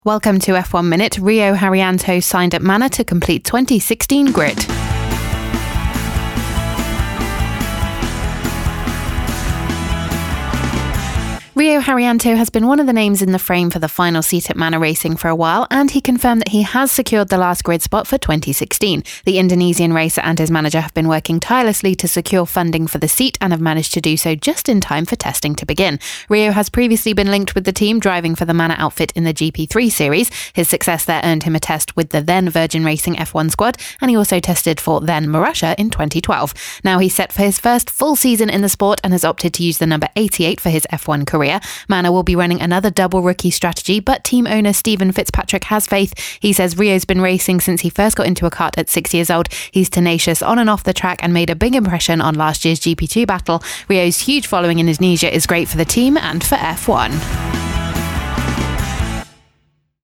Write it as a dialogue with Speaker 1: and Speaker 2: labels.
Speaker 1: Welcome to F1 Minute. Rio Haryanto signed at Manor to complete 2016 grid. Rio Haryanto has been one of the names in the frame for the final seat at Manor Racing for a while, and he confirmed that he has secured the last grid spot for 2016. The Indonesian racer and his manager have been working tirelessly to secure funding for the seat and have managed to do so just in time for testing to begin. Rio has previously been linked with the team driving for the Manor outfit in the GP3 series. His success there earned him a test with the then Virgin Racing F1 squad, and he also tested for then Marussia in 2012. Now he's set for his first full season in the sport and has opted to use the number 88 for his F1 career. Manor will be running another double rookie strategy, but team owner Stephen Fitzpatrick has faith. He says Rio's been racing since he first got into a kart at 6 years old. He's tenacious on and off the track and made a big impression on last year's GP2 battle. Rio's huge following in Indonesia is great for the team and for F1.